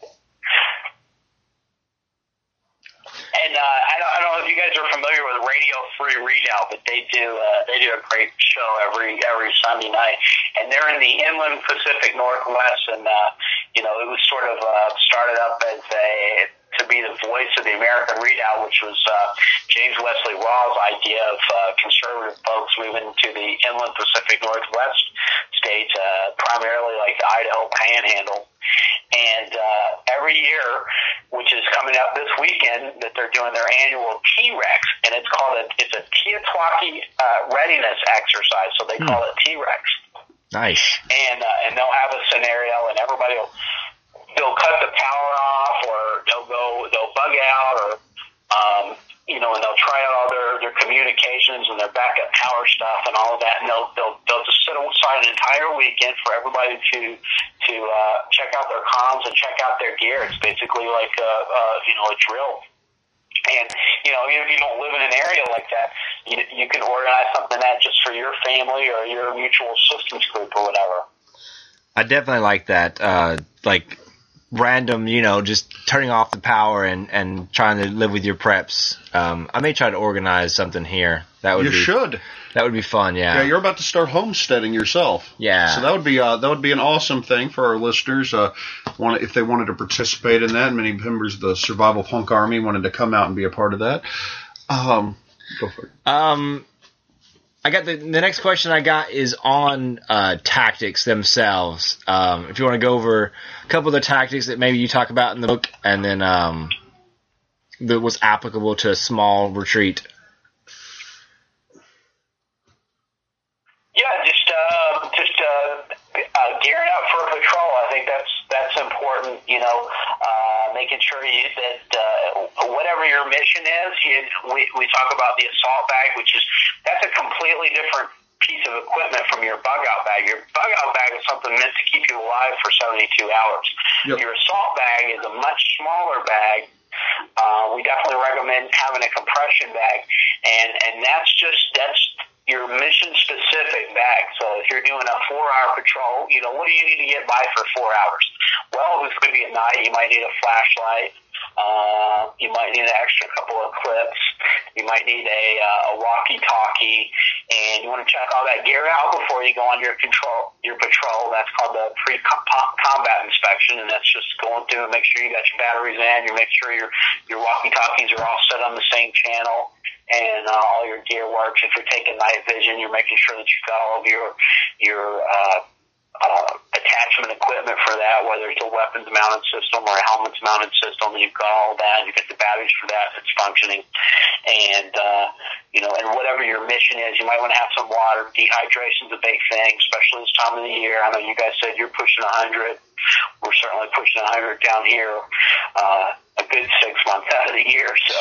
and I don't know if you guys are familiar with Radio Free Readout, but they do a great show every Sunday night, and they're in the inland Pacific Northwest, and it was sort of started up as to be the voice of the American Readout, which was James Wesley Rawls' idea of conservative folks moving to the inland Pacific Northwest states, primarily like the Idaho Panhandle. And every year, which is coming up this weekend, that they're doing their annual T-Rex, and it's a Teotihuacan readiness exercise, so they call it T-Rex. Nice. And they'll have a scenario, and everybody they'll cut the power off, or they'll bug out, or and they'll try out all their communications and their backup power stuff and all of that, and they'll just sit aside an entire weekend for everybody to check out their comms and check out their gear. It's basically like a drill. And even if you don't live in an area like that, you can organize something that just for your family or your mutual assistance group or whatever. I definitely like that. Random, just turning off the power and trying to live with your preps. I may try to organize something here. That would be fun. Yeah. Yeah, you're about to start homesteading yourself. Yeah. So that would be an awesome thing for our listeners. If they wanted to participate in that, many members of the Survival Punk Army wanted to come out and be a part of that. Go for it. I got the next question I got is on tactics themselves. If you want to go over a couple of the tactics that maybe you talk about in the book, and then that was applicable to a small retreat. Yeah, just gearing up for a patrol. I think that's important. Making sure that whatever your mission is, we talk about the assault bag, that's a completely different piece of equipment from your bug out bag. Your bug out bag is something meant to keep you alive for 72 hours. Yep. Your assault bag is a much smaller bag. We definitely recommend having a compression bag, and that's your mission-specific bag. So if you're doing a 4-hour patrol, what do you need to get by for 4 hours? Well, if it's going to be at night, you might need a flashlight. You might need an extra couple of clips. You might need a walkie-talkie, and you want to check all that gear out before you go on your patrol. That's called the pre-combat inspection, and that's just going through and make sure you got your batteries in. You make sure your walkie-talkies are all set on the same channel, and all your gear works. If you're taking night vision, you're making sure that you've got all of your attachment equipment for that, whether it's a weapons mounted system or a helmets mounted system. You've got all that. You've got the batteries for that. It's functioning. And, and whatever your mission is, you might want to have some water. Dehydration's a big thing, especially this time of the year. I know you guys said you're pushing 100. We're certainly pushing 100 down here, a good 6 months out of the year. So,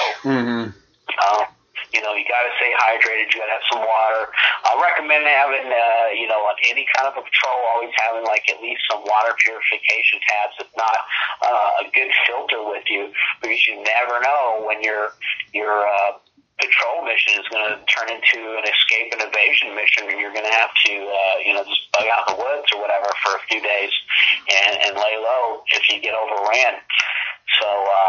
you got to stay hydrated. You got to have some water. I recommend having, on any kind of a patrol, always having at least some water purification tabs, if not a good filter with you, because you never know when your patrol mission is going to turn into an escape and evasion mission, and you're going to have to, just bug out the woods or whatever for a few days and lay low if you get overran. So,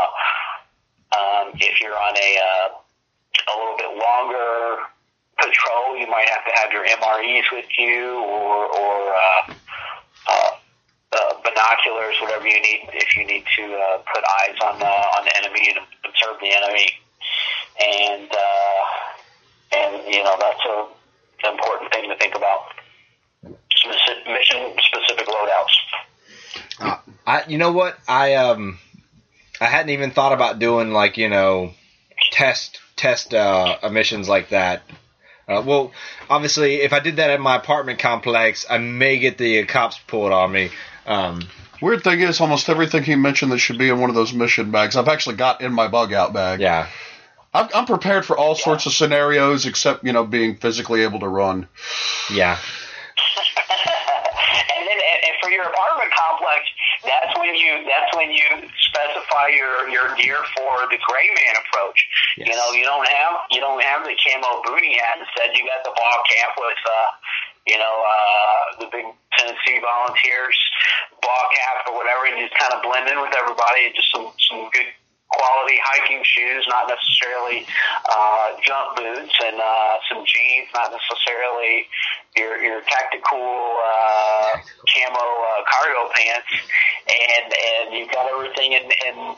if you're on a little bit longer patrol, you might have to have your MREs with you or binoculars, whatever you need, if you need to put eyes on the enemy and observe the enemy. And that's an important thing to think about. Mission-specific loadouts. You know what? I hadn't even thought about doing test missions like that. Well, obviously, if I did that in my apartment complex, I may get the cops pulled on me. Weird thing is, almost everything he mentioned that should be in one of those mission bags, I've actually got in my bug out bag. Yeah. I'm prepared for all sorts of scenarios, except, being physically able to run. Yeah. and for your apartment complex, that's when you specify your gear for the gray man approach. Yes. You don't have the camo booty hat. Instead, you got the ball cap with the big Tennessee Volunteers ball cap or whatever, and you just kind of blend in with everybody. Just some good quality hiking shoes, not necessarily jump boots, and some jeans, not necessarily your tactical camo cargo pants, and you've got everything in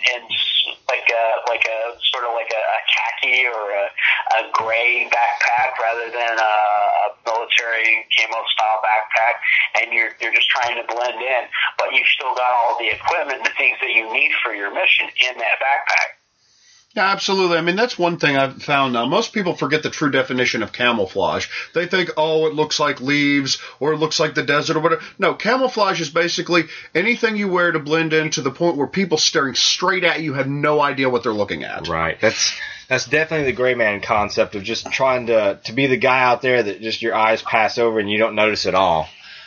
like a sort of like a khaki or a gray backpack rather than a military camo style backpack, and you're just trying to blend in, but you've still got all the equipment and the things that you need for your mission in that backpack. Yeah, absolutely. I mean, that's one thing I've found now. Most people forget the true definition of camouflage. They think, it looks like leaves or it looks like the desert or whatever. No, camouflage is basically anything you wear to blend in to the point where people staring straight at you have no idea what they're looking at. Right. That's definitely the gray man concept of just trying to be the guy out there that just your eyes pass over and you don't notice at all.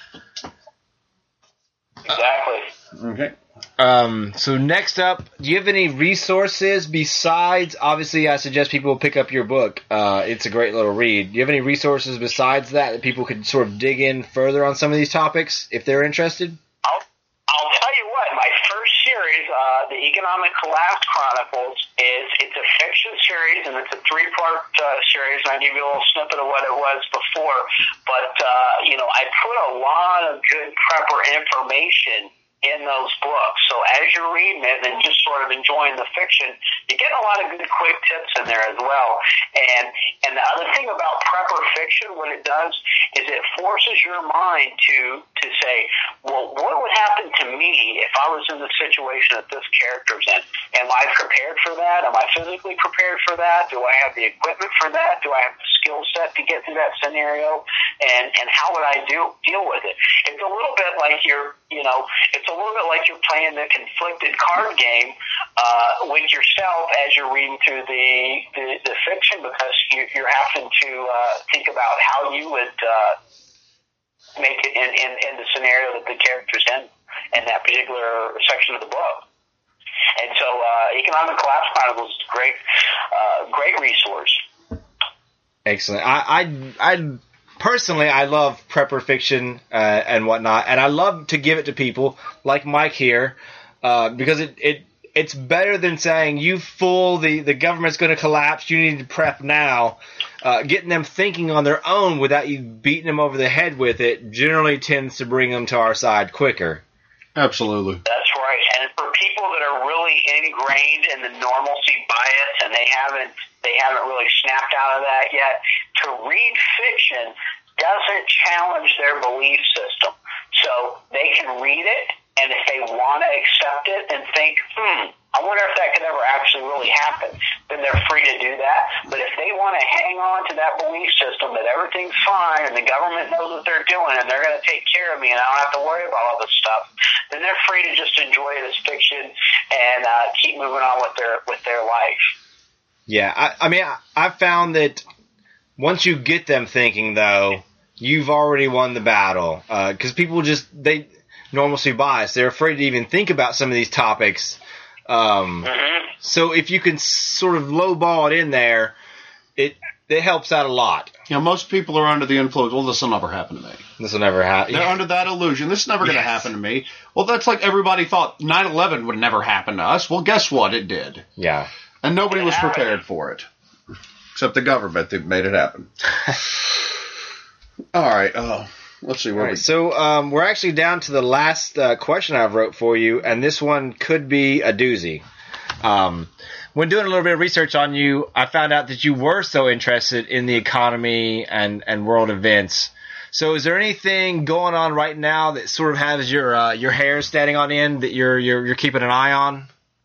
Exactly. Okay. So next up, do you have any resources besides, obviously I suggest people pick up your book. It's a great little read. Do you have any resources besides that people could sort of dig in further on some of these topics if they're interested? I'll tell you what, my first series, the Economic Collapse Chronicles, it's a fiction series, and it's a 3-part series, and I'll give you a little snippet of what it was before, but, I put a lot of good prepper information in those books. So as you're reading it and just sort of enjoying the fiction, you get a lot of good quick tips in there as well. And the other thing about prepper fiction, what it does is it forces your mind to say, well, what would happen to me if I was in the situation that this character's in? Am I prepared for that? Am I physically prepared for that? Do I have the equipment for that? Do I have the skill set to get through that scenario? And how would I deal with it? It's a little bit like it's a little bit like you're playing the conflicted card game with yourself as you're reading through the fiction, because you're having to think about how you would make it in the scenario that the character's in that particular section of the book. And so Economic Collapse Chronicles is a great resource. Excellent. I personally, I love prepper fiction and whatnot, and I love to give it to people like Mike here because it's better than saying, you fool, the government's going to collapse, you need to prep now. Getting them thinking on their own without you beating them over the head with it generally tends to bring them to our side quicker. Absolutely. That's right. And for people that are really ingrained in the normalcy bias and they haven't really snapped out of that yet, to read fiction doesn't challenge their belief system. So they can read it, and if they want to accept it and think, I wonder if that could ever actually really happen, then they're free to do that. But if they want to hang on to that belief system that everything's fine and the government knows what they're doing and they're going to take care of me and I don't have to worry about all this stuff, then they're free to just enjoy this fiction and keep moving on with their life. Yeah, I've found that once you get them thinking, though, you've already won the battle. Because people normalcy bias. They're afraid to even think about some of these topics. So if you can sort of lowball it in there, it helps out a lot. Most people are under the influence, well, this will never happen to me. This will never happen. They're under that illusion. This is never going to happen to me. Well, that's like everybody thought 9/11 would never happen to us. Well, guess what? It did. Yeah. And nobody was prepared for it. Except the government. They've made it happen. All right. Let's see. So we're actually down to the last question I've wrote for you, and this one could be a doozy. When doing a little bit of research on you, I found out that you were so interested in the economy and world events. So is there anything going on right now that sort of has your hair standing on end that you're keeping an eye on?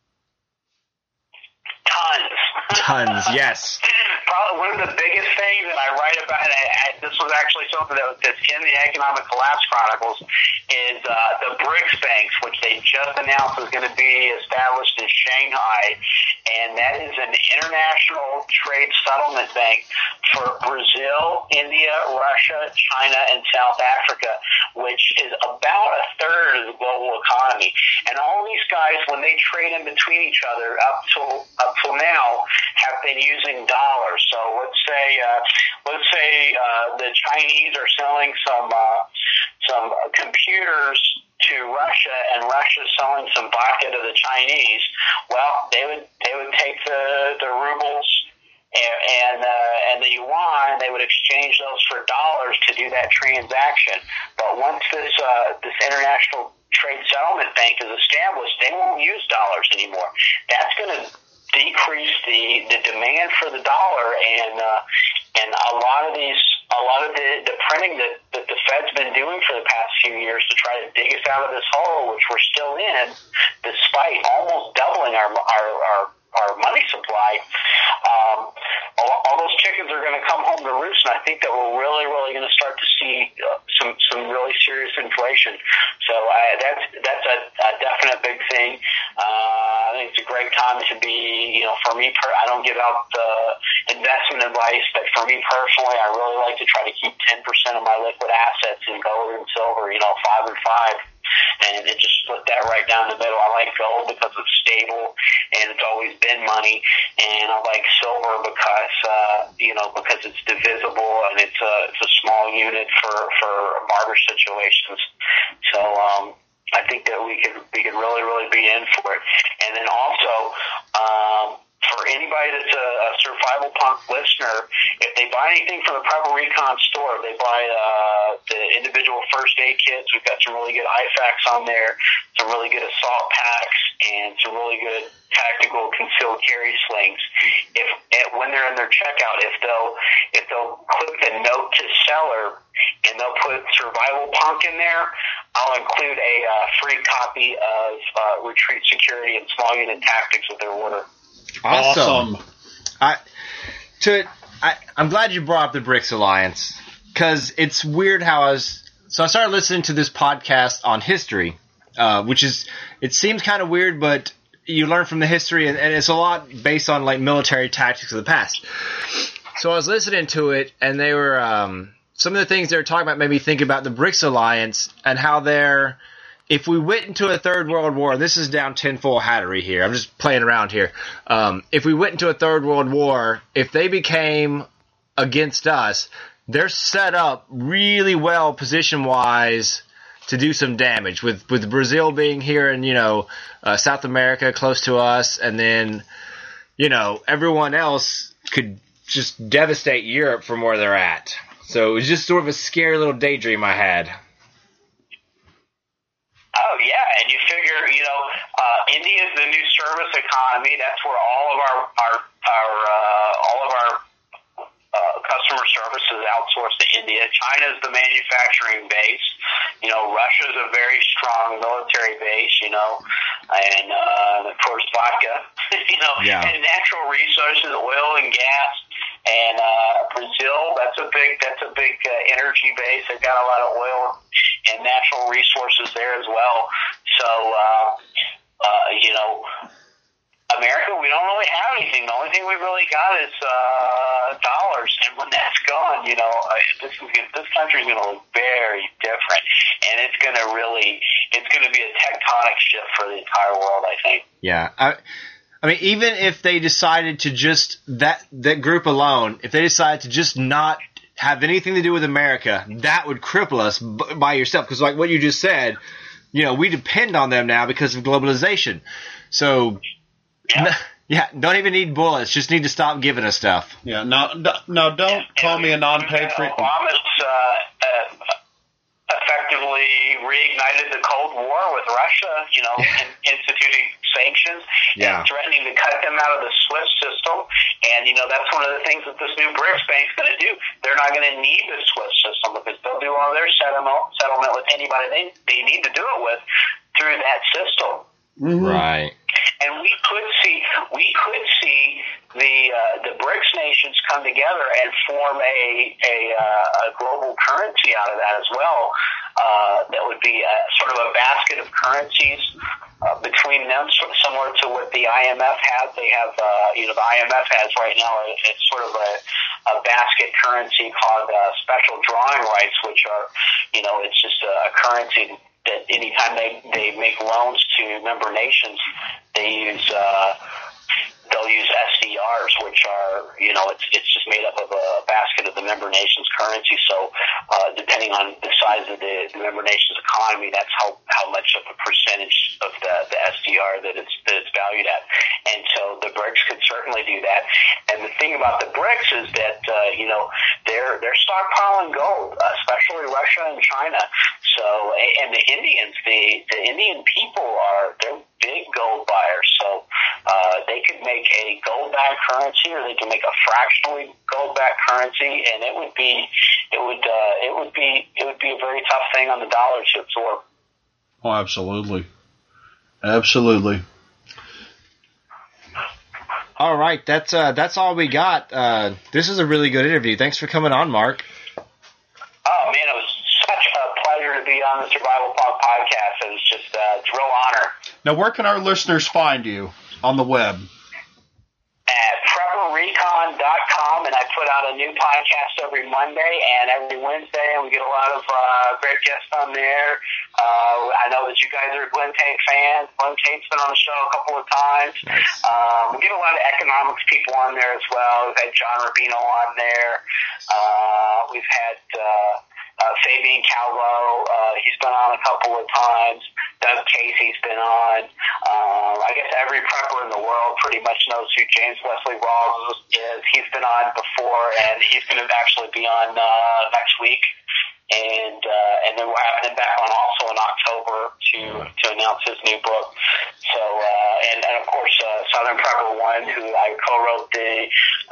Tons, yes. Probably one of the biggest things that I write about, and this was actually something that's in the Economic Collapse Chronicles, is the BRICS banks, which they just announced is going to be established in Shanghai, and that is an international trade settlement bank for Brazil, India, Russia, China, and South Africa, which is about a third of the global economy. And all these guys, when they trade in between each other up till now, have been using dollars. So let's say the Chinese are selling some computers to Russia, and Russia's selling some vodka to the Chinese. Well, they would take the rubles and the yuan, they would exchange those for dollars to do that transaction. But once this international trade settlement bank is established, they won't use dollars anymore. That's going to decrease the demand for the dollar, and a lot of the printing that the Fed's been doing for the past few years to try to dig us out of this hole, which we're still in, despite almost doubling our money supply. All those chickens are going to come home to roost, and I think that we're really, really going to start to see some really serious inflation. So that's a definite big thing. I think it's a great time to be, for me, I don't give out investment advice, but for me personally, I really like to try to keep 10% of my liquid assets in gold and silver, 5 and 5. And just split that right down the middle. I like gold because it's stable and it's always been money, and I like silver because it's divisible and it's a small unit for barter situations. So I think that we could really, really be in for it. And then also, for anybody that's a Survival Punk listener, if they buy anything from the Prepper Recon store, they buy the individual first aid kits. We've got some really good IFAKs on there, some really good assault packs, and some really good tactical concealed carry slings. When they're in their checkout, if they'll click the note to seller and they'll put Survival Punk in there, I'll include a free copy of Retreat Security and Small Unit Tactics with their order. Awesome. I'm glad you brought up the BRICS Alliance, because it's weird how I started listening to this podcast on history, it seems kind of weird, but you learn from the history, and it's a lot based on like military tactics of the past. So I was listening to it, and they were some of the things they were talking about made me think about the BRICS Alliance and how if we went into a third world war, and this is down tinfoil hattery here, I'm just playing around here. If we went into a third world war, if they became against us, they're set up really well position-wise to do some damage, with Brazil being here in, South America close to us, and then, everyone else could just devastate Europe from where they're at. So it was just sort of a scary little daydream I had. Oh yeah, and you figure, India's the new service economy. That's where all of our customer service is outsourced to India. China's the manufacturing base. Russia's a very strong military base. And of course vodka. Yeah. And natural resources, oil and gas. And Brazil, that's a big energy base. They've got a lot of oil and natural resources there as well. So, America, we don't really have anything. The only thing we've really got is dollars, and when that's gone, this country is going to look very different, and it's going to be a tectonic shift for the entire world, I think. Yeah, I mean, even if they decided to just that group alone, if they decided to just not have anything to do with America, that would cripple us by yourself. Because like what you just said, we depend on them now because of globalization. So. Yeah, don't even need bullets. Just need to stop giving us stuff. Yeah, no, don't call me a non-patriot. Obama's effectively reignited the Cold War with Russia, instituting sanctions and threatening to cut them out of the SWIFT system. And, that's one of the things that this new BRICS bank's going to do. They're not going to need the SWIFT system because they'll do all their settlement with anybody they need to do it with through that system. Mm-hmm. Right. And we could see the BRICS nations come together and form a global currency out of that as well. That would be sort of a basket of currencies between them, similar to what the IMF has. They have, the IMF has right now. It's sort of a basket currency called special drawing rights, which are, it's just a currency that anytime they make loans to member nations, they'll use SDRs, which are, it's just made up of a basket of the member nations' currency. So, depending on the size of the member nation's economy, that's how much of a percentage of the SDR that it's valued at. And so the BRICS could certainly do that. And the thing about the BRICS is that, they're stockpiling gold, especially Russia and China. So, and the Indians, the Indian people they're big gold buyers. So, they could make a gold-backed currency, or they can make a fractionally gold-backed currency, and it would be a very tough thing on the dollar to absorb. Oh, absolutely. All right, that's all we got. This is a really good interview. Thanks for coming on, Mark. Oh man, it was such a pleasure to be on the Survival Punk podcast. It was just it's a real honor. Now, where can our listeners find you on the web? At PrepperRecon.com, and I put out a new podcast every Monday and every Wednesday, and we get a lot of great guests on there. I know that you guys are Glenn Tate fans. Glenn Tate's been on the show a couple of times. Nice. We get a lot of economics people on there as well. We've had John Rubino on there. We've had Fabian Calvo. He's been on a couple of times. Doug Casey's been on. I guess every prepper in the world pretty much knows who James Wesley Rawls is. He's been on before, and he's going to actually be on next week. And then we're having him back on also in October to announce his new book. So and of course Southern Prepper One, who I co-wrote the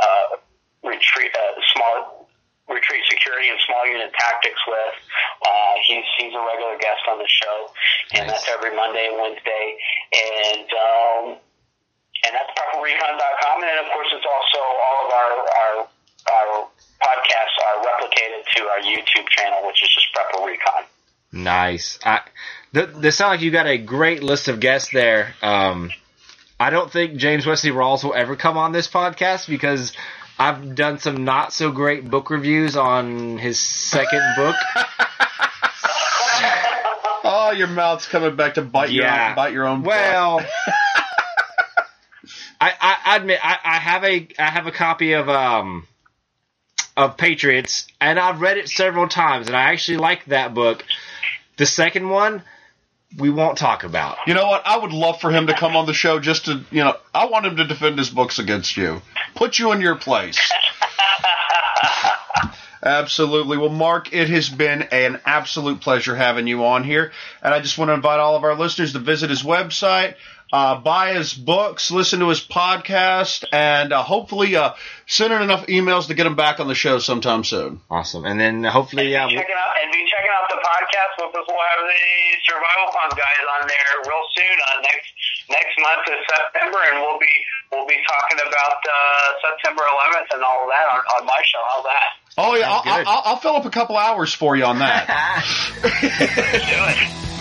small retreat security and small unit tactics with. He's a regular guest on the show, and that's every Monday and Wednesday. And that's PrepperRecon.com, and then of course it's also all of our podcasts are replicated to our YouTube channel, which is just Prepper Recon. Nice. This sounds like you got a great list of guests there. I don't think James Wesley Rawls will ever come on this podcast because I've done some not so great book reviews on his second book. Oh, your mouth's coming back to bite your own. Well, I admit I have a copy of Patriots, and I've read it several times, and I actually like that book. The second one, we won't talk about. You know what? I would love for him to come on the show just to, I want him to defend his books against you. Put you in your place. Absolutely. Well, Mark, it has been an absolute pleasure having you on here, and I just want to invite all of our listeners to visit his website, buy his books, listen to his podcast, and hopefully send in enough emails to get him back on the show sometime soon. Awesome. And then hopefully... be checking out the podcast because we'll have the Survival Ponds guys on there real soon. Next month is September, and we'll be talking about September 11th and all of that on my show. How's that? Oh, yeah. I'll fill up a couple hours for you on that. Let's do it.